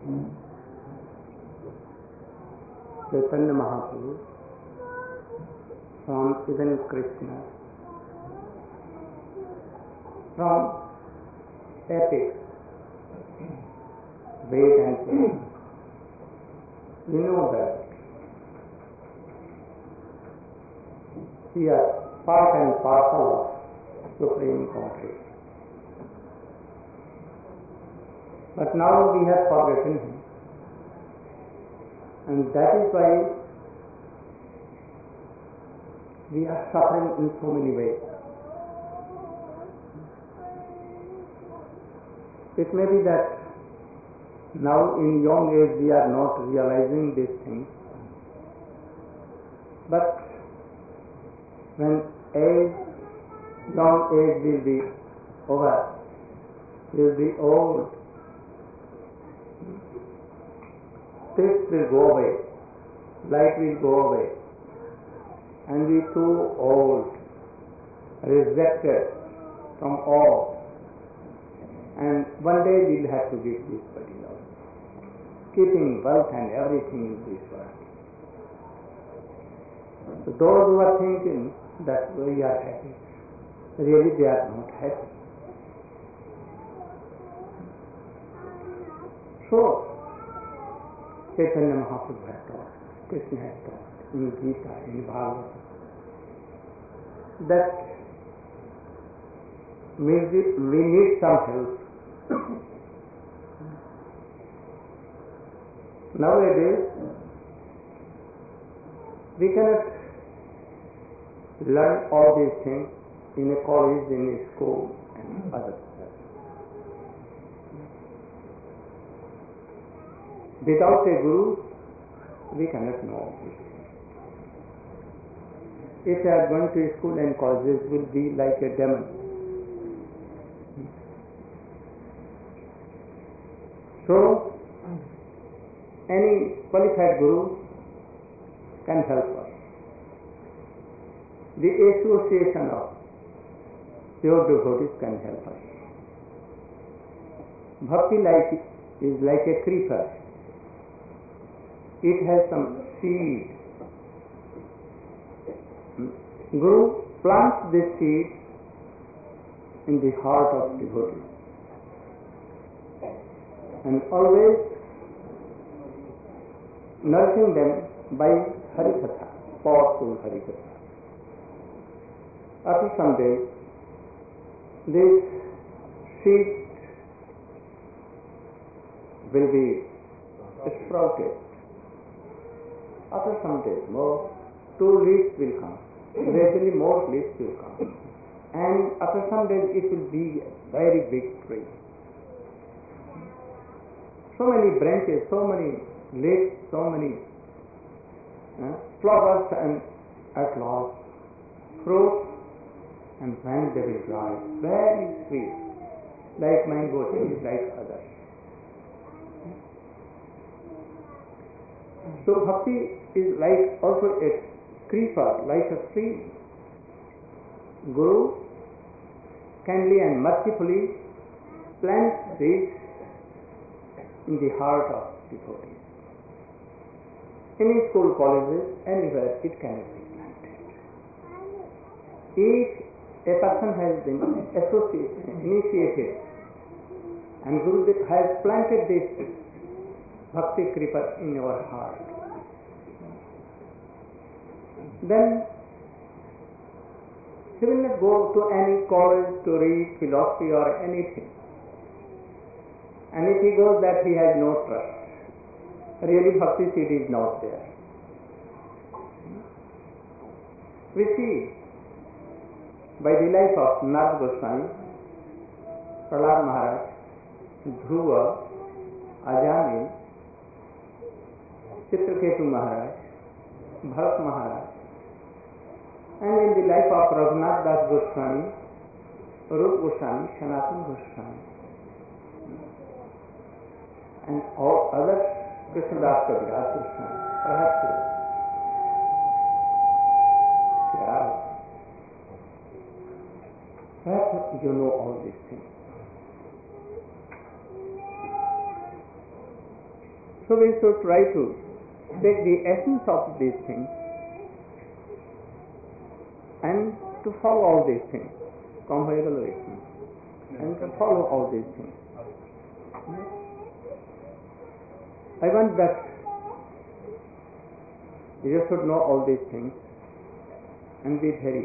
Chaitanya Mahaprabhu from even Krishna, from epics, Ved and Purana. We know that we are part and parcel of Supreme Godhead. But now we have forgotten Him, and that is why we are suffering in so many ways. It may be that now in young age we are not realizing these things, but when young age will be over, we will be old, this will go away, light will go away, and we too old, rejected from all, and one day we will have to give this body up, keeping wealth and everything in this world. So those who are thinking that we are happy, really they are not happy. So Chaitanya Mahaprabhu has taught, Krishna has taught in Gita, in Bhagavatam, that we need some help. Nowadays, we cannot learn all these things in a college, in a school, and other places. Without a guru, we cannot know these things. If we are going to school and colleges, will be like a demon. So, any qualified guru can help us. The association of pure devotees can help us. Bhakti is like a creeper. It has some seed. Guru plants this seed in the heart of devotees, and always nourishing them by Harikatha, powerful Harikatha. After some days, this seed will be sprouted. After some days, more 2 leaves will come. Gradually more leaves will come. And after some days, it will be a very big tree. So many branches, so many leaves, so many flowers, and at last fruits, and when they will dry, very sweet, like mango trees, like others. So bhakti is like also a creeper, like a seed. Guru kindly and mercifully plants this in the heart of devotees. In school, colleges, anywhere it cannot be planted. If a person has been initiated and Gurudev has planted this bhakti creeper in your heart, then he will not go to any college to read philosophy or anything. And if he goes, that he has no trust. Really bhakti seed is not there. We see by the life of Narad Goswami, Prahlad Maharaj, Dhruva, Ajami, Chitraketu Maharaj, Bharat Maharaj, and in the life of Raghunath Das Goswami, Rup Goswami, Sanatana Goswami, and all others, Krishnadas Kaviraj Goswami, perhaps you know all these things. So we should try to take the essence of these things and to follow all these things, come by evaluation, and to follow all these things. I want that you should know all these things and be very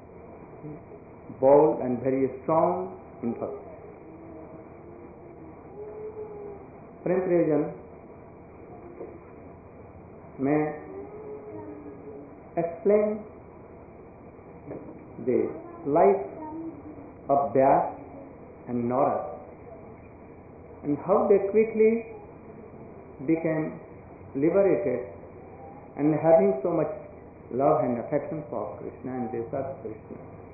bold and very strong in purpose. प्रेम प्रयोजन में explain the life of Vyas and Narad and how they quickly became liberated and having so much love and affection for Krishna, and they serve Krishna.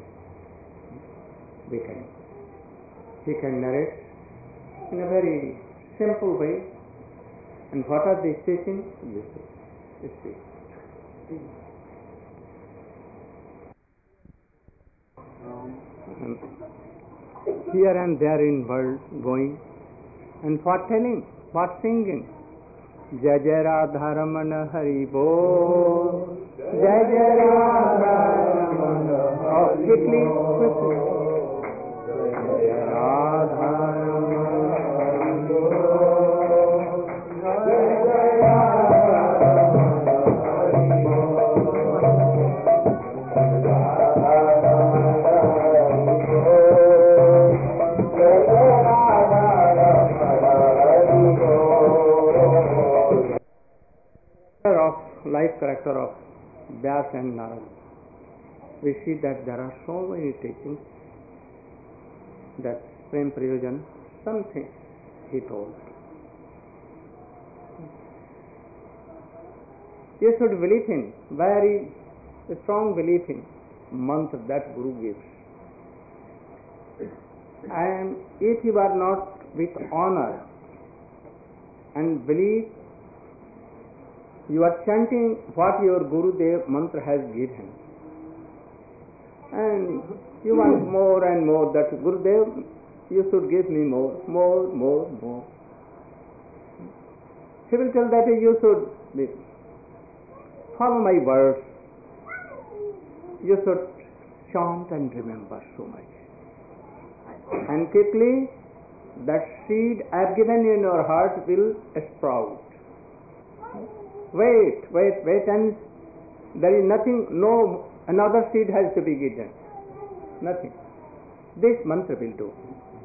He can narrate in a very simple way. And what are they teaching? You see. And here and there in world going, and for telling, for singing, Jai Jai Radha Ramana Hari Bol, Jai Jai Radha Ramana Hari Bol, Jai Radha Ramana Hari Bol, Jai Jai Radha Ramana Hari Bol, Radha Ramana Hari Bol, Jai Jai Radha Ramana Hari Bol. Of life character of Vyas and Narad, we see that there are so many teachings that Prem Prayojan, something he told. You should believe in, very strong belief in mantra that Guru gives. And if you are not with honor and belief, you are chanting what your Gurudev mantra has given, and you want more and more that Gurudev, you should give me more. He will tell that you should follow my words, you should chant and remember so much, and quickly that seed I have given in your heart will sprout. Wait, and there is nothing, no another seed has to be given. Nothing. This mantra will do.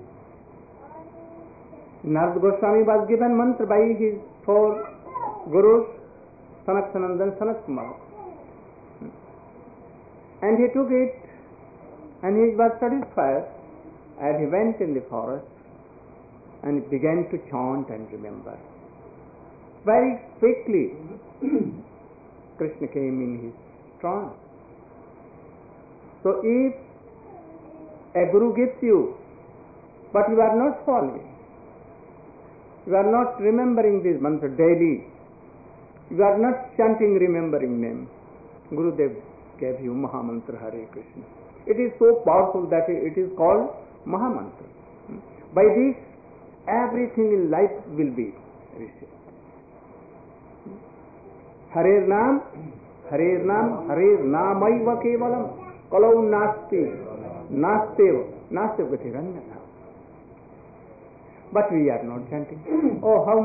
Narad Goswami was given mantra by his four gurus, Sanak Sanandan, Sanak Kumar. And he took it and he was satisfied, and he went in the forest and began to chant and remember. Very quickly, Krishna came in his trance. So if a guru gives you, but you are not following, you are not remembering this mantra daily, you are not chanting, remembering name, Gurudev gave you Mahamantra Hare Krishna. It is so powerful that it is called Mahamantra. By this, everything in life will be received. Harer Nam, Harer Namaiva Kevalam, Kalau Nastev Gatiranyata. But we are not chanting. Oh, how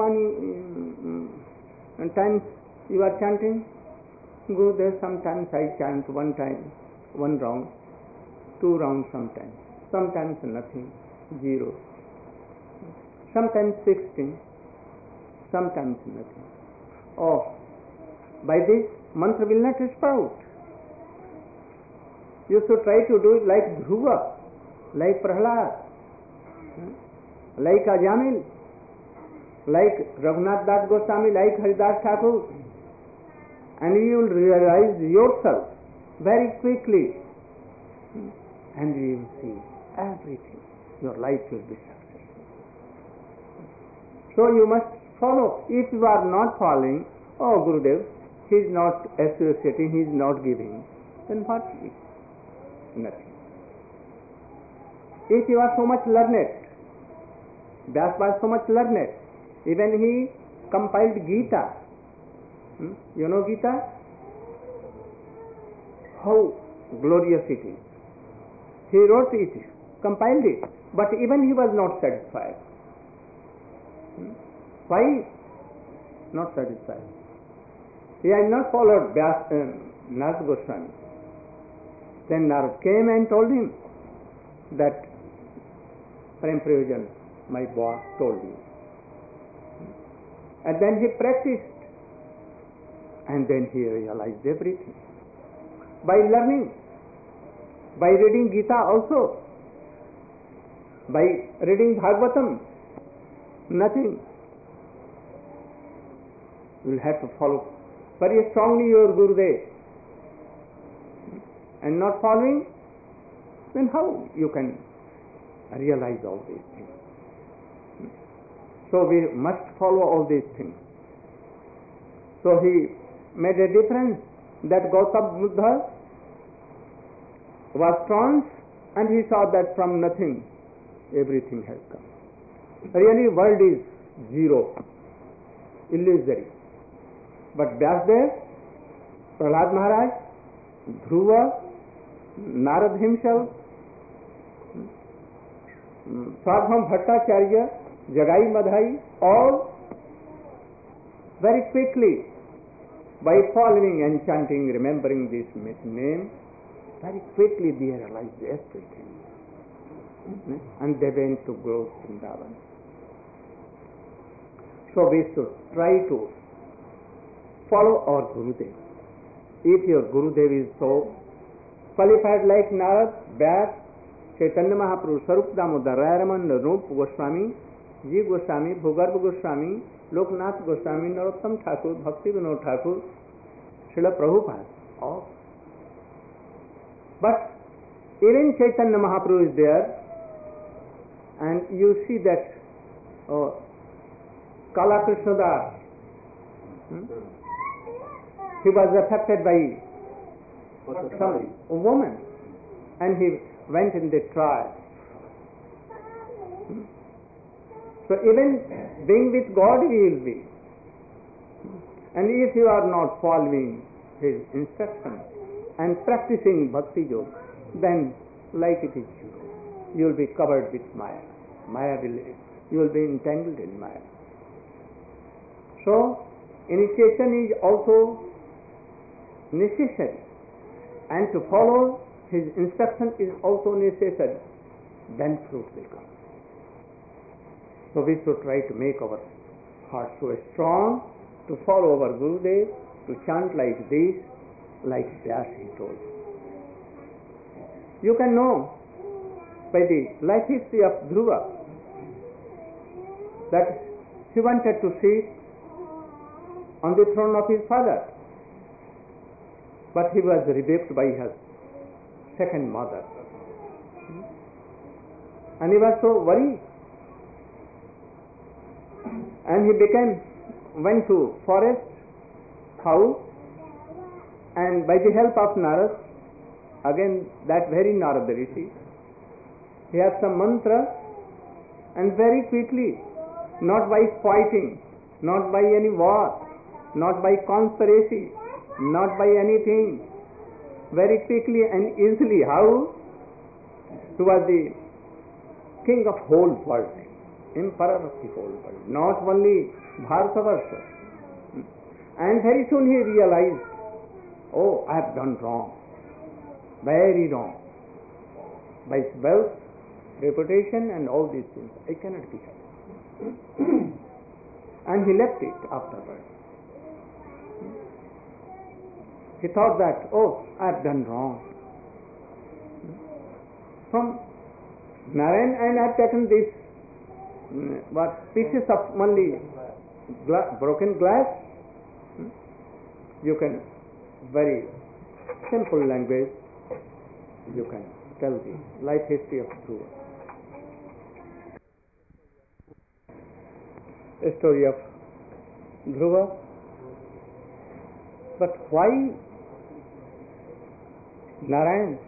many times you are chanting? Gurudev, sometimes I chant one time, one round, 2 rounds sometimes nothing, 0. Sometimes 16, sometimes nothing. Oh, by this, mantra will not sprout. You should try to do it like Dhruva, like Prahlad, like Ajamil, like Raghunath Das Goswami, like Haridas Thakur, and you will realize yourself very quickly, and you will see everything. Your life will be successful. So you must follow. If you are not following, oh Gurudev, he is not associating, he is not giving, then what is? Nothing. If you are so much learned, Vyas was so much learned, even he compiled Gita. You know Gita? How glorious it is. He wrote it, compiled it, but even he was not satisfied. Why not satisfied? He had not followed Narad Goswami. Then Narad came and told him that Prem Prayojan, my boss, told you. And then he practiced, and then he realized everything. By learning, by reading Gita also, by reading Bhagavatam, nothing. You will have to follow very strongly your Gurudev. And not following, then how you can realize all these things? So we must follow all these things. So he made a difference that Gautama Buddha was trance, and he saw that from nothing everything has come. Really world is zero, illusory. But Vyasdev, Prahlad Maharaj, Dhruva, Narad himself, Swadham Bhattacharya, Jagai Madhai, all very quickly, by following and chanting, remembering this name, very quickly they realized everything. And they went to grow Vrindavan. So we should try to follow our Gurudev. If your Gurudev is so qualified like Narad, Vyas, Chaitanya Mahaprabhu, Sarup Damodar, Rayaman, Rup Goswami, Jeev Goswami, Bhugarbha Goswami, Loknath Goswami, Narottam Thakur, Bhakti Vinod Thakur, Srila Prabhupada, all. But even Chaitanya Mahaprabhu is there, and you see that Kala Krishna Das, he was affected by some woman, and he went in the trial. So even being with God he will be. And if you are not following his instructions and practicing bhakti yoga, then like it is you will be covered with Maya. You will be entangled in Maya. So initiation is also necessary, and to follow his instruction is also necessary. Then fruit will come. So we should try to make our heart so strong to follow our Gurudev, to chant like this, like Vyas he told. You can know by the life history of Dhruva that he wanted to sit on the throne of his father, but he was rebuked by his second mother, and he was so worried, and he went to forest house, and by the help of Narad, again that very Narad Rishi, he has some mantra, and very quickly, not by fighting, not by any war, not by conspiracy, not by anything, very quickly and easily, how? He was the king of whole world, emperor of the whole world, not only Bharatavarsha. And very soon he realized, oh, I have done wrong, very wrong. By wealth, reputation and all these things, I cannot be happy. And he left it afterwards. He thought that, oh, I have done wrong. From Narayan, and I have taken this pieces of only broken glass. You can, very simple language, you can tell the life history of Dhruva. A story of Dhruva. But why Narayan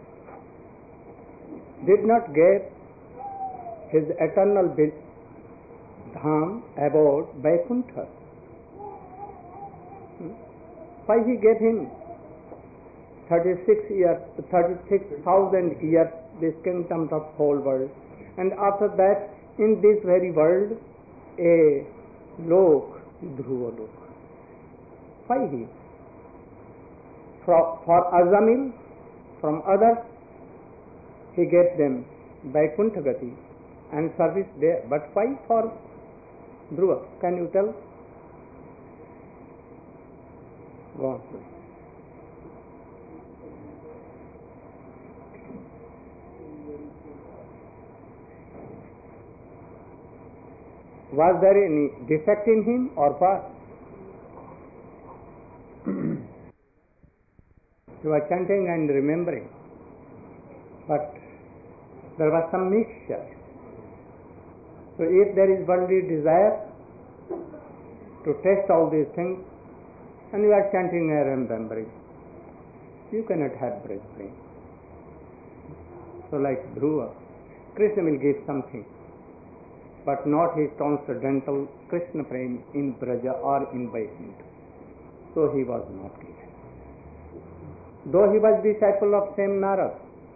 did not get his eternal dham, abode, Vaikuntha? Why he gave him 36,000 years, this kingdom of whole world, and after that, in this very world, a lok, Dhruva lok. Why he? For Ajamil, from others, he gave them Vaikuntha Gati and service there. But why for Dhruva? Can you tell? Go on. Was there any defect in him or what? You are chanting and remembering, but there was some mixture. So if there is worldly desire to test all these things, and you are chanting and remembering, you cannot have breath-free. So like Dhruva, Krishna will give something, but not his transcendental Krishna prem in Braja or in Vaikuntha. So he was not given. Though he was disciple of same Narad,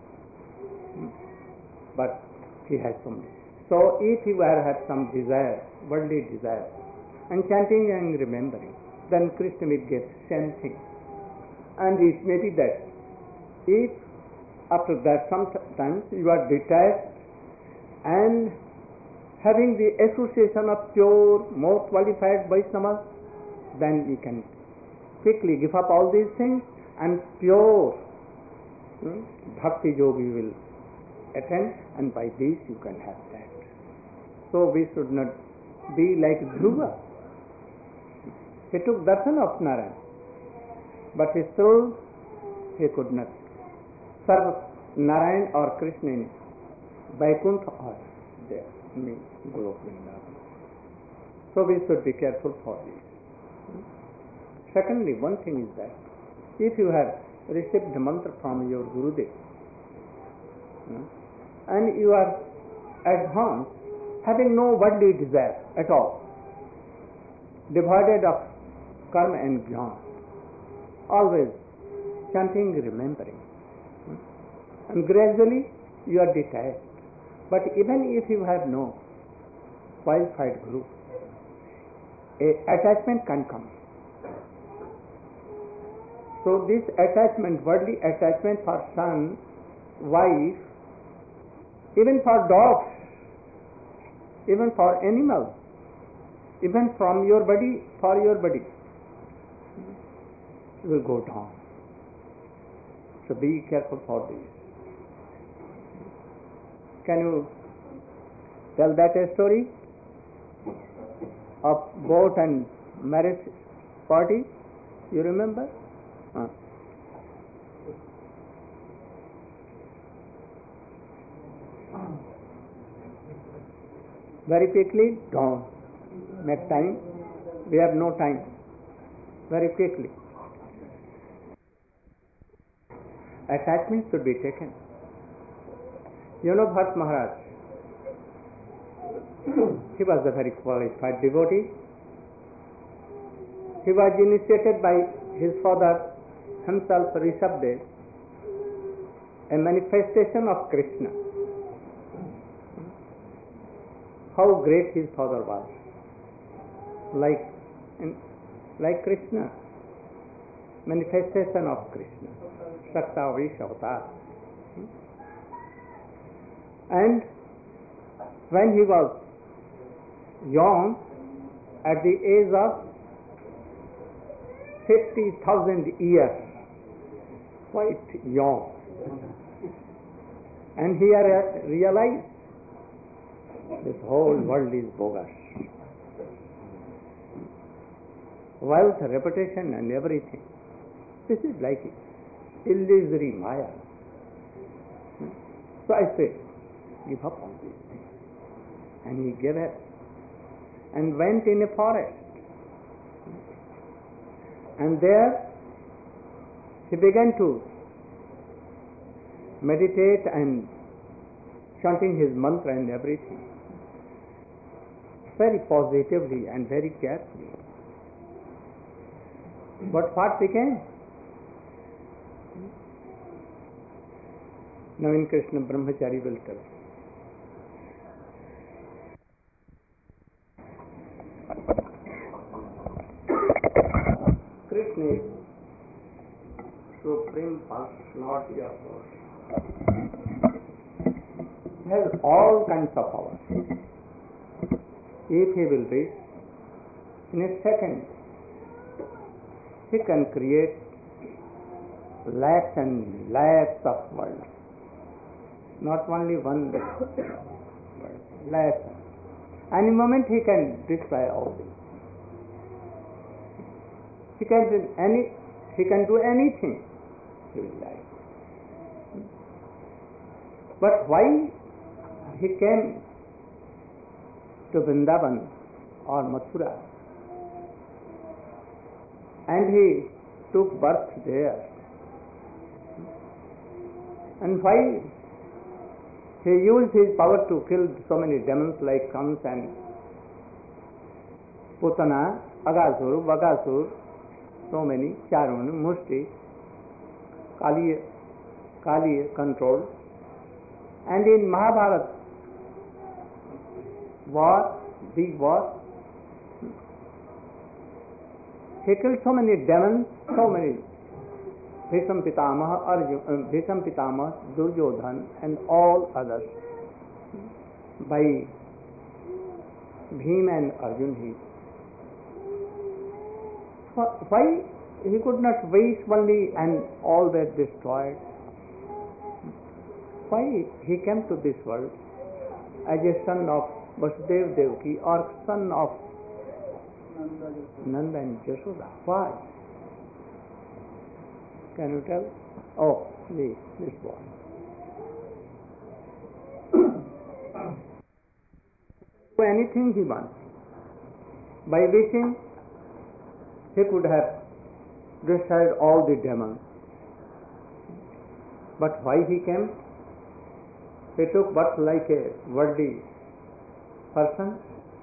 but he has some. So if he were had some desire, worldly desire, and chanting and remembering, then Krishna will get same thing. And it may be that if after that sometimes you are detached and having the association of pure, more qualified Vaishnavas, then you can quickly give up all these things and pure bhakti yogi will attend, and by this you can have that. So we should not be like Dhruva. He took darshan of Narayan, but still he could not serve Narayan or Krishna in Vaikuntha or there, Golok Vrindavan. So we should be careful for this. Secondly, one thing is that if you have received the mantra from your Gurudev and you are advanced, having no worldly desire at all, devoid of karma and jnana, always chanting, remembering, and gradually you are detached. But even if you have no qualified guru, a attachment can come. So this attachment, worldly attachment for son, wife, even for dogs, even for animals, even from your body, for your body, will go down. So be careful for this. Can you tell that a story of boat and marriage party? You remember? Very quickly, don't make time. We have no time. Very quickly. Attachment should be taken. You know Bharat Maharaj, he was a very qualified devotee. He was initiated by his father himself, Rishabdev, a manifestation of Krishna. How great his father was. Like Krishna, manifestation of Krishna, Saktavish Avatar. And when he was young, at the age of 50,000 years, quite young, and he realized this whole world is bogus. Wealth, reputation and everything, this is like illusory Maya. So I said, give up on these things. And he gave up and went in a forest. And there he began to meditate and chanting his mantra and everything, very positively and very carefully. But what became? Navin Krishna Brahmachari will tell. Krishna is supreme personality of God. He has all kinds of power. If he will wish, in a second, he can create lakhs and lakhs of worlds. Not only one world, lakhs. Any moment he can destroy all this. He can do anything he will like. But why he came to Vrindavan or Mathura and he took birth there? And why he used his power to kill so many demons like Kams and Putana, Agasur, Bakasur, so many, Charun, Mushti, Kali controlled. And in Mahabharata war, big war, he killed so many demons, so many, Bhisham Pitamaha, Duryodhan and all others. By Bhim and Arjun why he could not wish only and all were destroyed? Why he came to this world as a son of Vasudev Devaki or son of Nanda and Jashoda? Why? Can you tell? Oh, this boy. Do anything he wants. By wishing, he could have destroyed all the demons. But why he came? He took birth like a worldly person.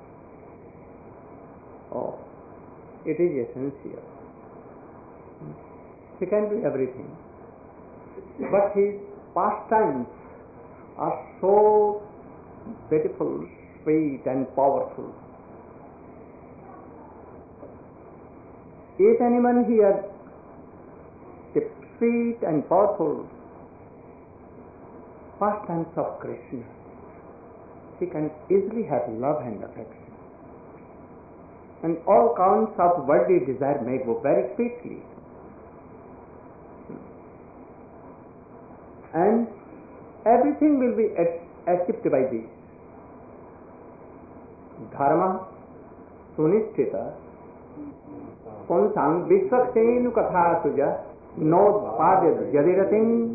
Oh, it is essential. He can do everything. But his pastimes are so beautiful, sweet and powerful. If anyone hears the sweet and powerful pastimes of Krishna, he can easily have love and affection. And all counts of worldly desire may go very quickly. And everything will be achieved by this. Dharma sunisthita punsang visvaksenu katha suja nodpadya yadiratim.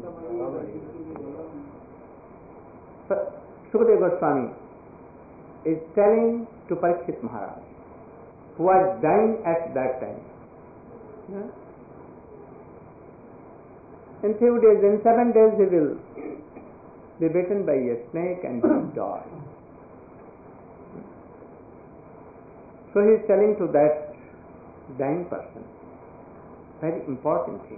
Sukadeva Goswami is telling to Parikshit Maharaj, who was dying at that time. In 7 days he will be bitten by a snake and will die. So he is telling to that dying person, very important thing.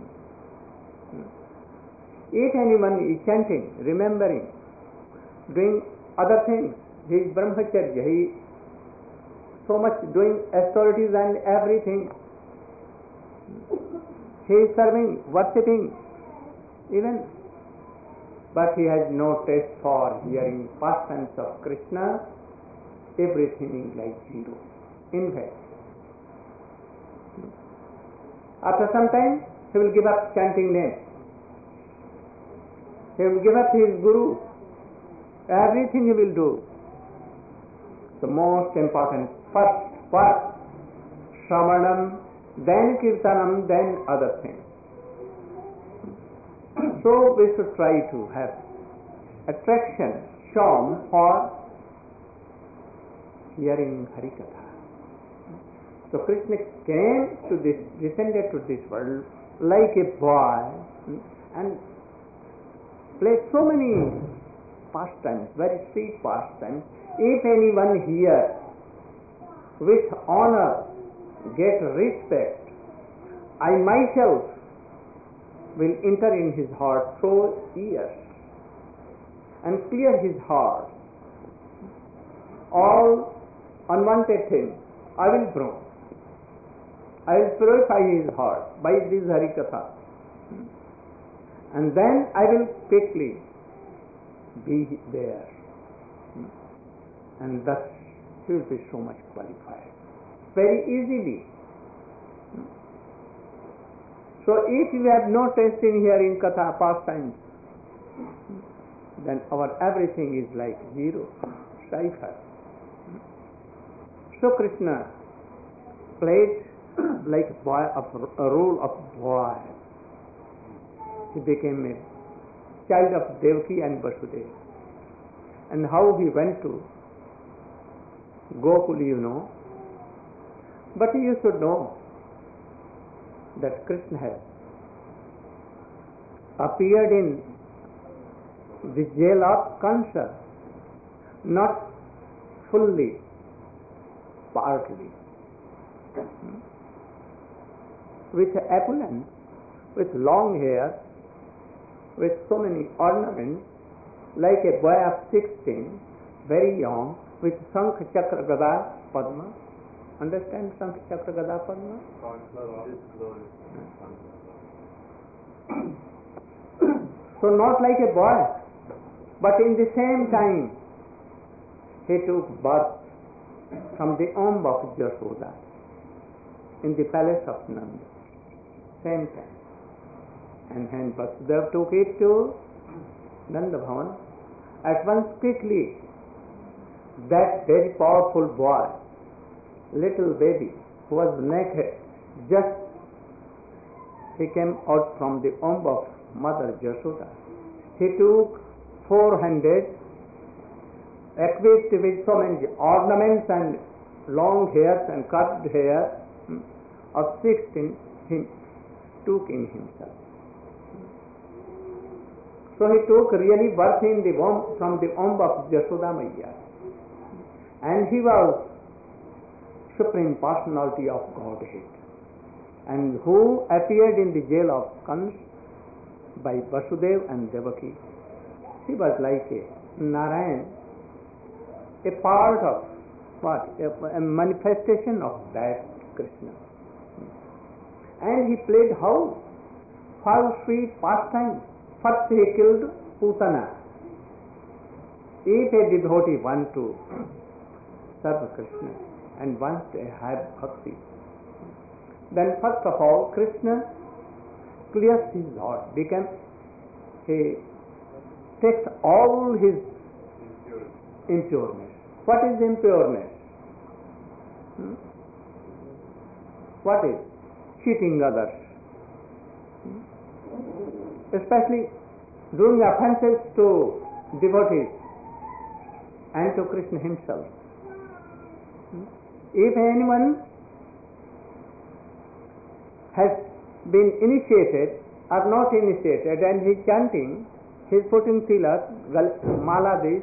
If anyone is chanting, remembering, doing other things, he is brahmacharya, he so much doing austerities and everything. He is serving, worshipping, even, but he has no taste for hearing pastimes of Krishna, everything is like zero. In fact, after some time, he will give up chanting names. He will give up his guru. Everything he will do. The most important, first, Shravanam, then Kirtanam, then other things. So we should try to have attraction shown for hearing Harikatha. So Krishna came to this, descended to this world like a boy and played so many pastimes, very sweet pastimes. If anyone here with honor, get respect, I myself will enter in his heart through ears and clear his heart. All unwanted things I will bring. I will purify his heart by this Harikatha. And then I will quickly be there. And thus he will be so much qualified. Very easily. So if we have no taste in hearing Katha pastimes, then our everything is like zero, cipher. So Krishna played like a role of boy. He became a child of Devaki and Vasudeva. And how he went to Gokul, you know. But you should know that Krishna has appeared in the jail of Kansa, not fully, partly, with opulence, with long hair, with so many ornaments, like a boy of 16, very young, with Shankh Chakra Gada Padma. Understand Shankh Chakra Gada Padma? So not like a boy, but in the same time he took birth from the womb of Yashoda in the palace of Nanda. Same time. And when Vasudeva took it to Nanda Bhavan, at once quickly that very powerful boy, little baby who was naked, just he came out from the womb of Mother Yashoda. He took 400 equipped with so many ornaments and long hairs and curved hair of 16 he took in himself. So he took really birth in the womb, from the womb of Yashoda Maiya. And he was Supreme Personality of Godhead, and who appeared in the jail of Kans by Vasudeva and Devaki. He was like a Narayan, a part of what? A manifestation of that Krishna. And he played how? How sweet pastime. First he killed Putana. If a devotee wants to serve Krishna and wants to have bhakti, then first of all Krishna clears his heart, he takes all his impureness. What is impureness? What is? Cheating others. Especially doing offenses to devotees and to Krishna himself. If anyone has been initiated or not initiated and he is chanting, he is putting tilak, mala this,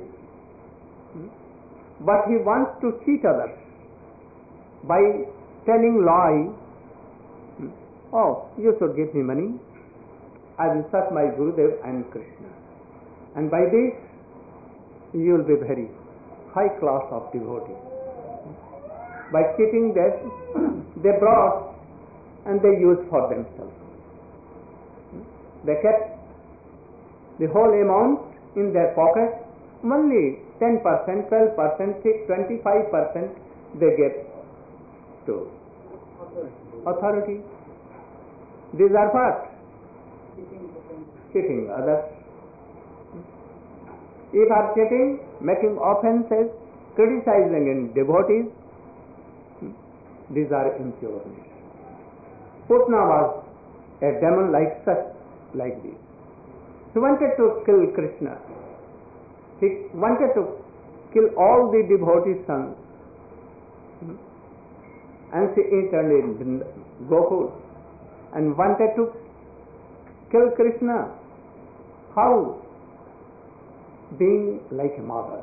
but he wants to cheat others by telling lie. Oh, you should give me money, I will serve my Gurudev and Krishna. And by this, you will be very high class of devotee. By cheating that, they brought and they used for themselves. They kept the whole amount in their pocket, only 10%, 12%, 25% they gave to authority. These are what? Cheating others. If are cheating, making offenses, criticizing in devotees, these are impureness. Putna was a demon like this. He wanted to kill Krishna. He wanted to kill all the devotee sons. And she entered in Gokul and wanted to kill Krishna. How? Being like a mother.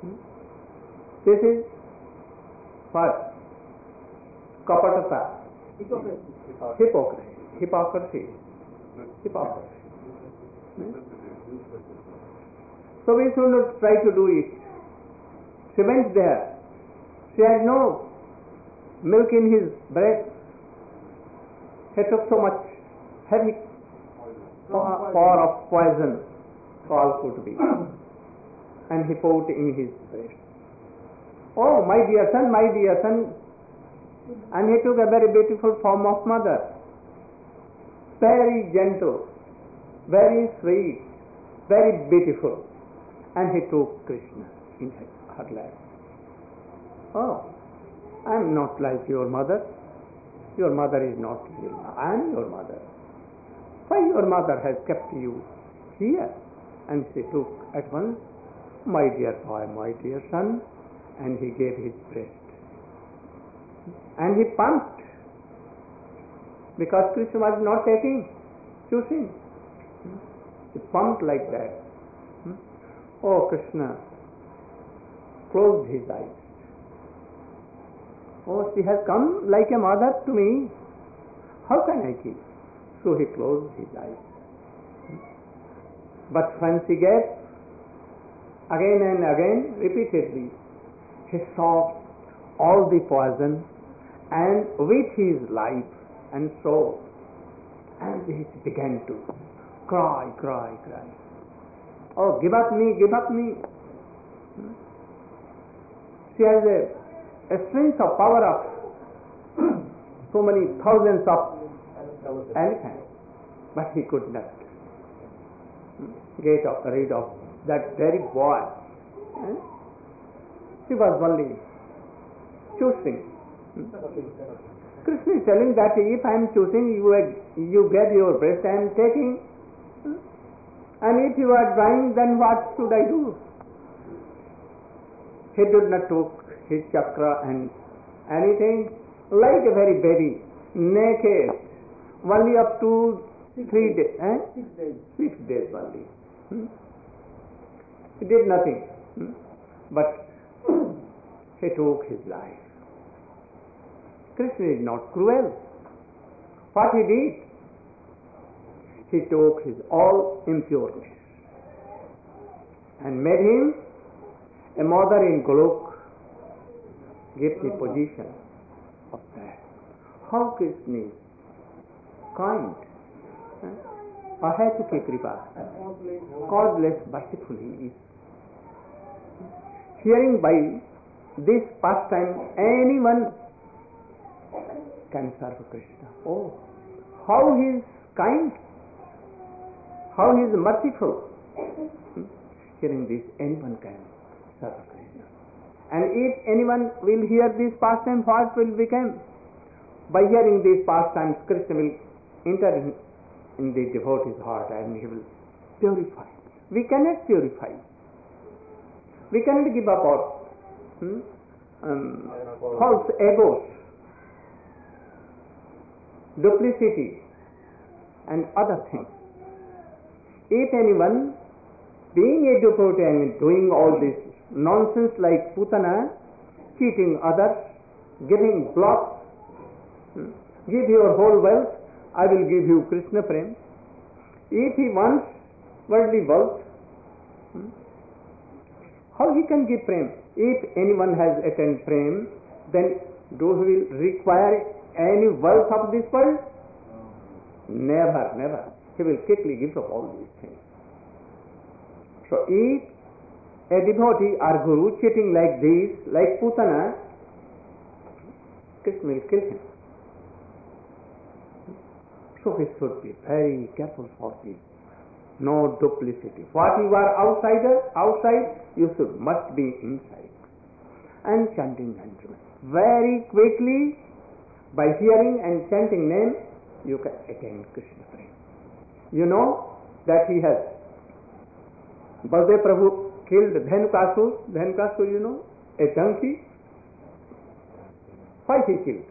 This is what? Kapatata. Hypocrisy. So we should not try to do it. She went there. She had no milk in his breast. He took so much heavy pour of poison called could be, and he poured in his breast. Oh, my dear son, my dear son. And he took a very beautiful form of mother, very gentle, very sweet, very beautiful. And he took Krishna in her lap. Oh, I am not like your mother. Your mother is not real. I am your mother. Why your mother has kept you here? And she took at once, my dear boy, my dear son, and he gave his breast. And he pumped, because Krishna was not choosing. He pumped like that. Oh, Krishna closed his eyes. Oh, she has come like a mother to me. How can I kill? So he closed his eyes. But when she gave, again and again, repeatedly, he saw all the poison and with his life and soul, and he began to cry. Oh, give up me. She has a strength of power of so many thousands of elephants, but he could not get rid of that very boy. She was only choosing. Krishna is telling that if I am choosing, you get your breast, I am taking. And if you are dying, then what should I do? He did not took his chakra and anything, like a very baby, naked, only up to 3 days. 6 days only. He did nothing, but he took his life. Krishna is not cruel. What he did, he took his all impurities and made him a mother in Golok, give the position of that. How Krishna is kind, Ahayatuke Kripa, causeless, merciful he is. Hearing by this pastime, anyone can serve Krishna. Oh, how he is kind, how he is merciful. Hearing this, anyone can serve Krishna. And if anyone will hear this pastime, what will become? By hearing these pastimes, Krishna will enter in the devotee's heart and he will purify. We cannot purify. We cannot give up our false egos, duplicity, and other things. If anyone, being a devotee and doing all this nonsense like Putana, cheating others, giving blood, give your whole wealth, I will give you Krishna prem. If he wants worldly wealth, how he can give prem? If anyone has attained prem, then do he will require any wealth of this world? Never. He will quickly give up all these things. So if a devotee or guru cheating like this, like Putana, Krishna will kill him. So we should be very careful for this. No duplicity. What you are outside, you must be inside. And chanting mantra. Very quickly, by hearing and chanting name, you can attain Krishna prem. You know that he has, Baldev Prabhu killed Dhenukasur, you know, a donkey. Why he killed?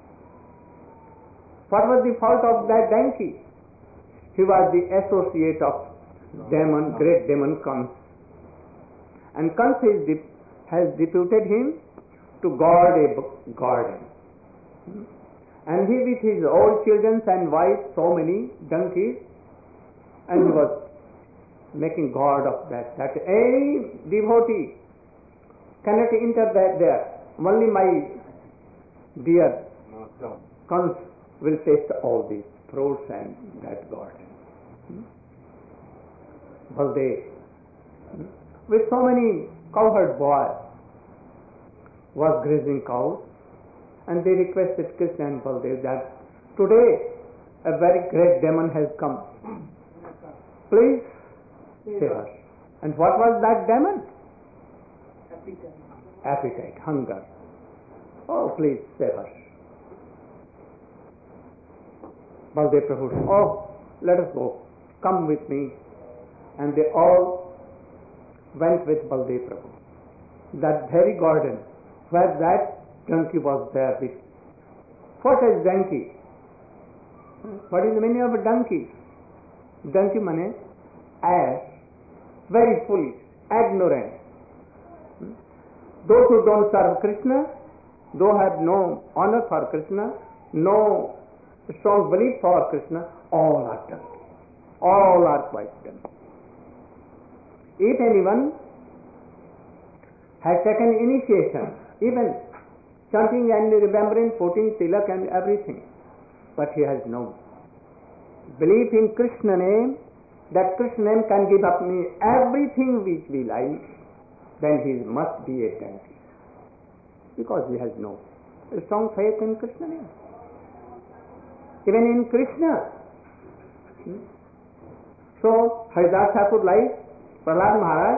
What was the fault of that donkey? He was the associate of demon, great demon Kans. And Kans has deputed him to guard a garden. And he with his old children and wife, so many donkeys, and he was making god of that. That any devotee cannot enter that there. Only my dear cons will taste all these fruits and that garden. Baldev, with so many cowherd boys, was grazing cows, and they requested Krishna and Baldev that today a very great demon has come. Please save us. And what was that demon? Appetite, hunger. Oh, please save us. Baldev Prabhu said, oh, let us go. Come with me. And they all went with Baldev Prabhu. That very garden where that donkey was there with. What is donkey? What is the meaning of a donkey? Donkey means ass, very foolish, ignorant. Those who don't serve Krishna, those have no honor for Krishna, no strong belief for Krishna, all are donkey. All are quite donkey. If anyone has taken initiation, even chanting and remembering, putting tilak and everything, but he has no belief in Krishna name, that Krishna name can give up me everything which we like, then he must be a donkey, because he has no strong faith in Krishna name. Even in Krishna. So Haridas Thakur, like Prahlad Maharaj,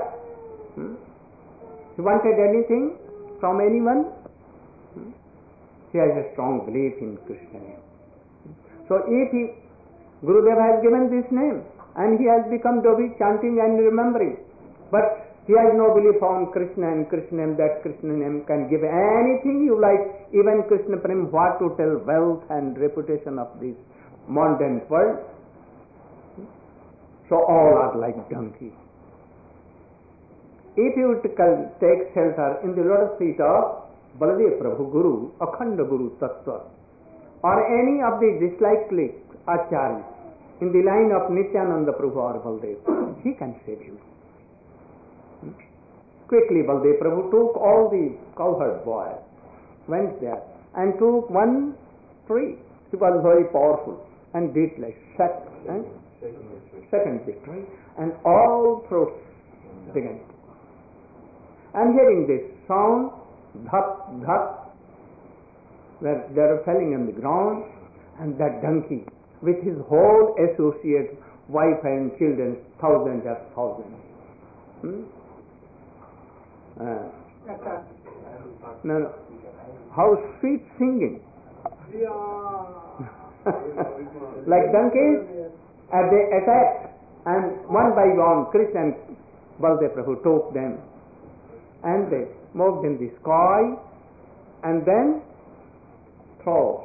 he wanted anything from anyone, he has a strong belief in Krishna name. So if Gurudev has given this name and he has become Dobi chanting and remembering, but he has no belief on Krishna and Krishna name, that Krishna name can give anything you like, even Krishna Prem, what to tell, wealth and reputation of this mundane world. So all are like donkey. If you take shelter in the lotus feet of Baladev Prabhu Guru, Akhanda Guru Tattva, or any of the dislikely Acharyas in the line of Nityananda Prabhu or Baladev, he can save you. Quickly Baladev Prabhu took all the cowherd boys, went there and took one tree. He was very powerful and did like second victory, and all fruits began. And hearing this sound, dhap, dhap, where they are falling on the ground, and that donkey with his whole associates, wife and children, thousands of thousands. No. How sweet singing. Like donkeys, they attacked, and one by one Krishna and Baladev Prabhu took them, and they moved in the sky, and then throw,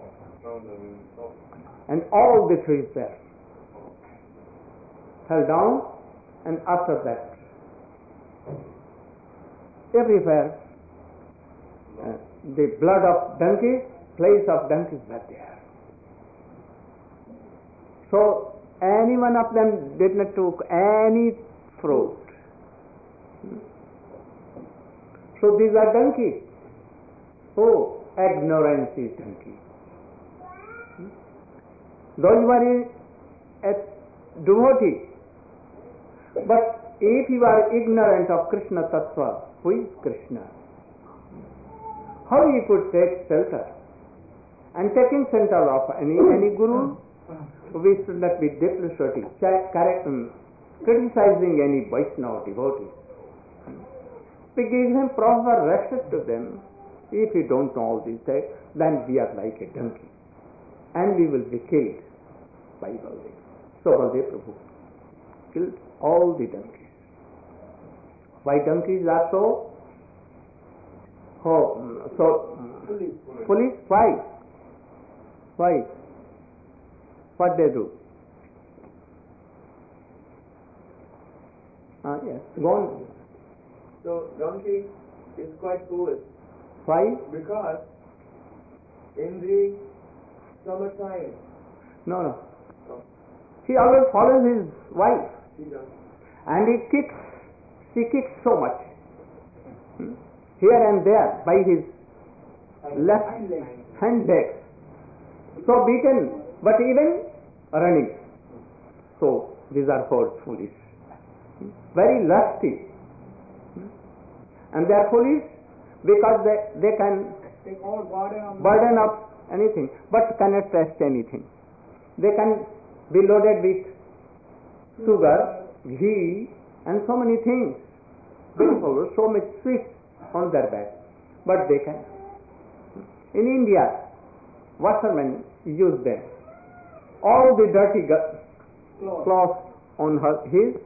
and all the trees there fell down, and after that everywhere the blood of donkeys, place of donkeys were there. So any one of them did not took any fruit. So these are donkeys. Oh, ignorance is donkey. Though you are a devotee, but if you are ignorant of Krishna Tattva, who is Krishna? How you could take shelter? And taking shelter of any guru, we should not be depreciating, criticizing any Vaishnava devotee. We give him proper respect to them. If we don't know all these things, then we are like a donkey, and we will be killed by Baladev. So Baladev Prabhu killed all the donkeys. Why donkeys are so foolish? Why? What they do? Yes, go on. So donkey is quite foolish. Why? Because in the summertime. No. He always follows his wife. She does. And she kicks so much. Here and there by his left hand legs. So beaten, but even running. So these are called foolish. Very lusty. And they are foolish because they can Take all burden of anything, but cannot trust anything. They can be loaded with sugar, ghee, and so many things. Beautiful, so much sweet on their back, but they can. In India, washermen use them. All the dirty cloth on his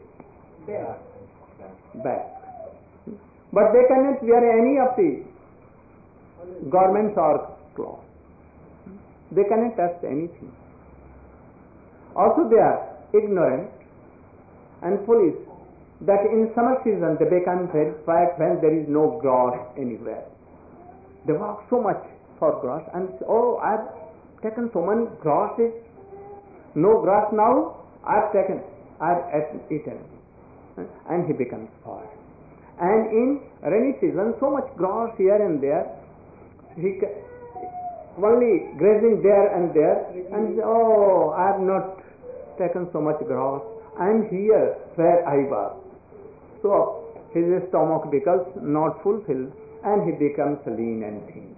back. But they cannot wear any of the garments or cloth. They cannot touch anything. Also they are ignorant and foolish that in summer season they become very fat when there is no grass anywhere. They walk so much for grass and say, oh, I've taken so many grasses. No grass now, I've eaten. And he becomes fat. And in rainy season, so much grass here and there, he only grazing there and there, and oh, I have not taken so much grass. I am here where I was. So his stomach becomes not fulfilled, and he becomes lean and thin.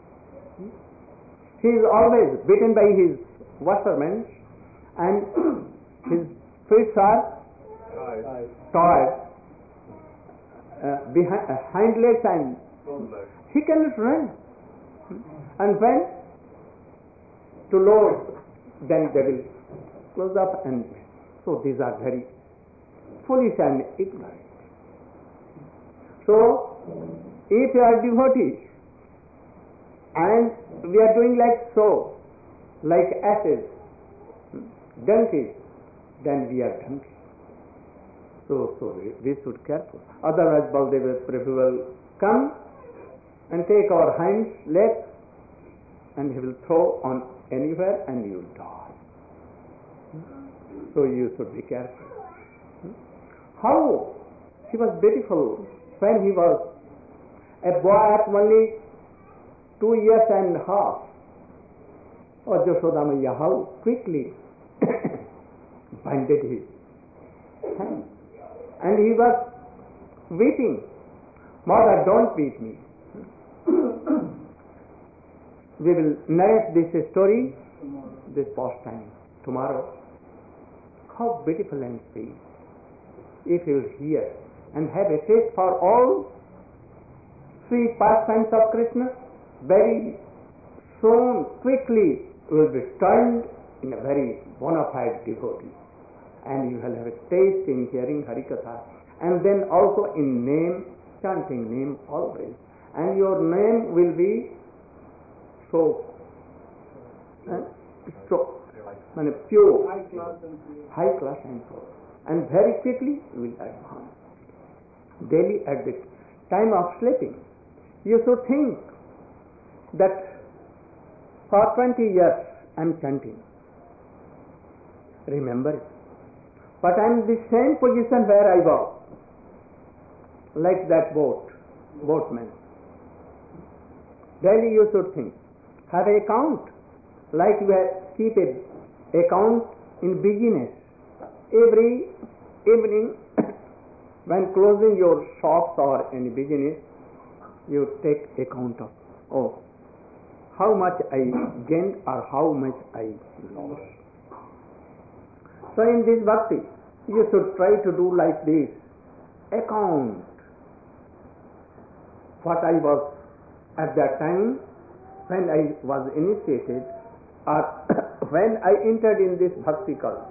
He is always beaten by his washermen, and his feet are tied. Behind hind legs, and he cannot run. And when to load, then they will close up, and so these are very foolish and ignorant. So if you are devotee and we are doing like asses, donkeys, then we are donkeys. So we should careful. Otherwise, Baldev Prabhu will come and take our hind legs and he will throw on anywhere and you will die. So you should be careful. How he was beautiful when he was a boy at only 2 years and a half. Oh, Jashoda Maiya, how quickly binded his hand. And he was weeping. Mother, don't beat me. We will narrate this story, this pastime, tomorrow. How beautiful and sweet. If you will hear and have a taste for all sweet pastimes of Krishna, very soon, quickly, you will be turned in a very bona fide devotee. And you will have a taste in hearing Harikatha, and then also in name, chanting name always. And your name will be so pure, high class and pure. And very quickly you will advance. Daily at the time of sleeping, you should think that for 20 years I am chanting. Remember it. But I am in the same position where I was, like that boatman. Daily you should think. Have an account, like you keep an account in business. Every evening, when closing your shops or any business, you take account of, oh, how much I gained or how much I lost. So in this bhakti, you should try to do like this, account what I was at that time when I was initiated or when I entered in this bhakti cult.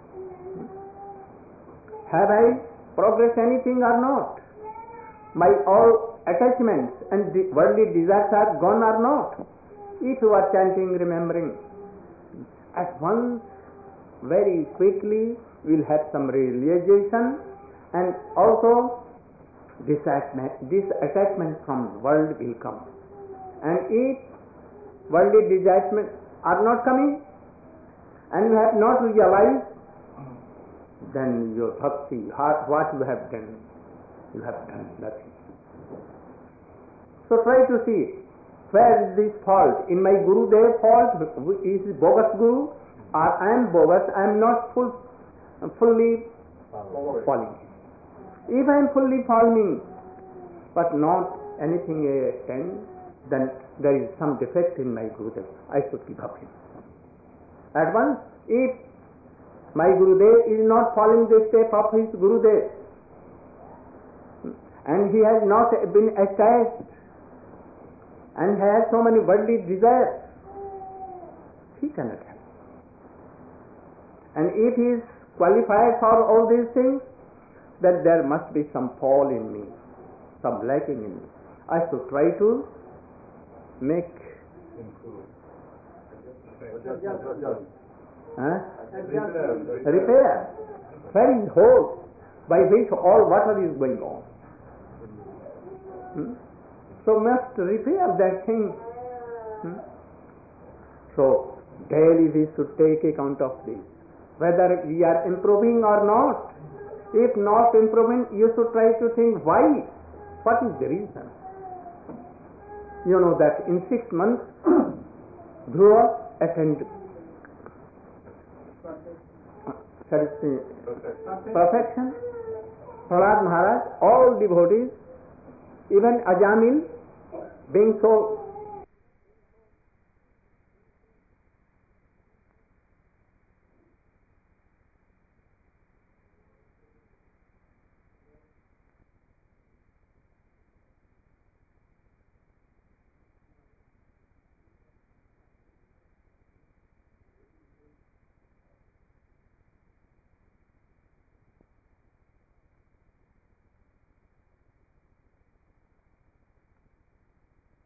Have I progressed anything or not? My all attachments and worldly desires are gone or not? If you are chanting, remembering, at once, very quickly, we will have some realization, and also disattachment from world will come. And if worldly are not coming, and you have not realized, then your bhakti, what you have done nothing. So try to see where is this fault. In my Gurudev fault, is bogus Guru, or I am bogus, I am not fully following. If I am fully following but not anything a 10, then there is some defect in my Gurudev. I should give up him. At once, if my Gurudev is not following the step of his Gurudev, and he has not been attached, and has so many worldly desires, he cannot help. And if he is qualified for all these things, then there must be some fall in me, some lacking in me. I should try to make repair. Where is hole by which all water is going on? So must repair that thing. So daily we should take account of this, whether we are improving or not. If not improving, you should try to think why. What is the reason? You know that in 6 months, Dhruva attained perfection. Prahlad Maharaj, all devotees, even Ajamil, being so